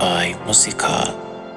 AI Musica.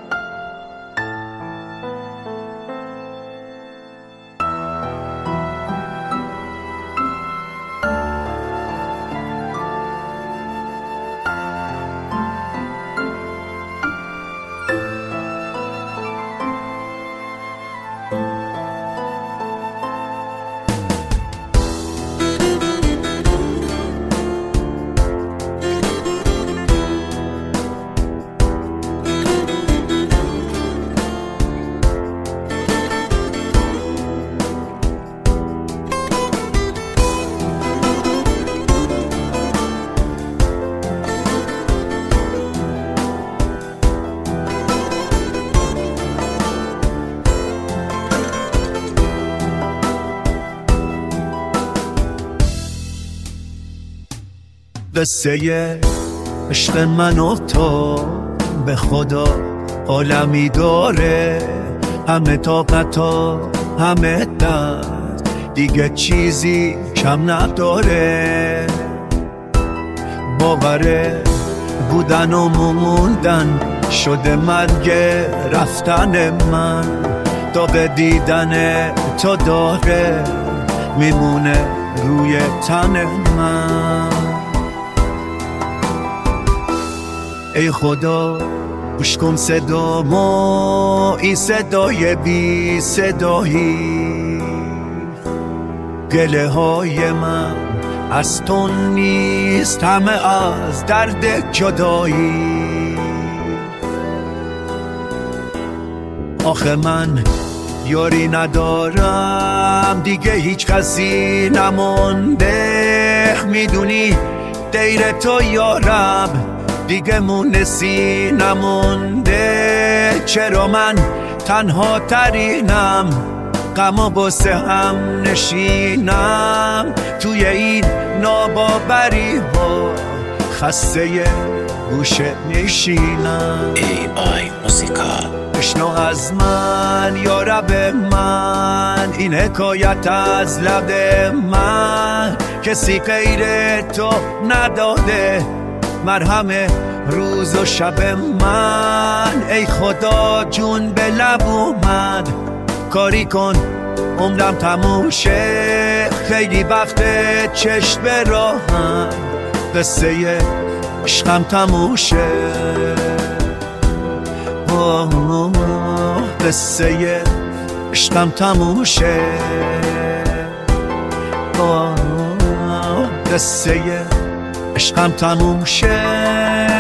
قصه عشق من و تو به خدا عالمی داره، همه طاقتا همه درد، دیگه چیزی کم نداره. باوره بودن و موندن شده مرگ رفتن من، داغ دیدن تو داره میمونه روی تن من. ای خدا گوش کن صدامو، این صدای بی صدایی، گله های من از تو نیست، همه از درد جدایی. آخه من یاری ندارم دیگه، هیچ کسی نمونده، میدونی غیر تو یارم دیگه مونسی نمونده. چرا من تنها ترینم، غم واسه هم نشینم، توی این ناباوری ها خسته گوشه میشینم. AI Musica. بشنو از من یا رب من، این حکایت از لب من، کسی غیر تو نداده مرهم روز و شب من. ای خدا جون به لب اومد، کاری کن عمرم تموم شه، خیلی وقت چشم به راهم، قصه عشقم تموم شه. قصه عشقم تموم شه، قصه عشقم تموم شه.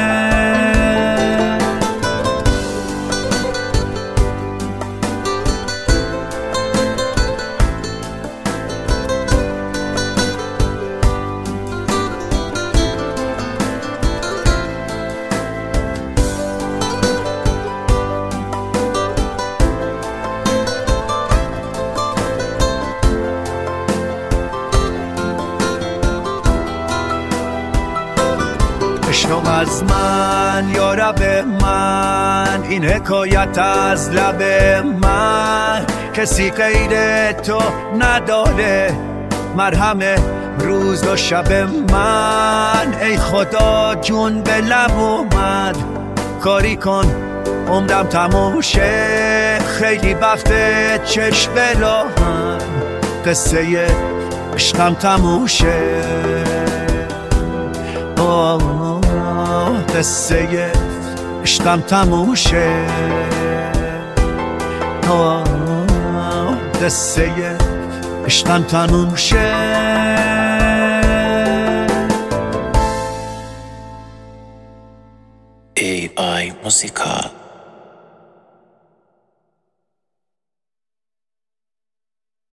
بشنو از من یا رب من، این حکایت از لب من، کسی غیر تو نداره مرهم روز و شب من. ای خدا جون به لب اومد، کاری کن عمرم تموم شه، خیلی وقت چشم به راهم، قصه عشقم تموم شه. قصه عشقم تموم شه، قصه عشقم تموم شه. AI Musica.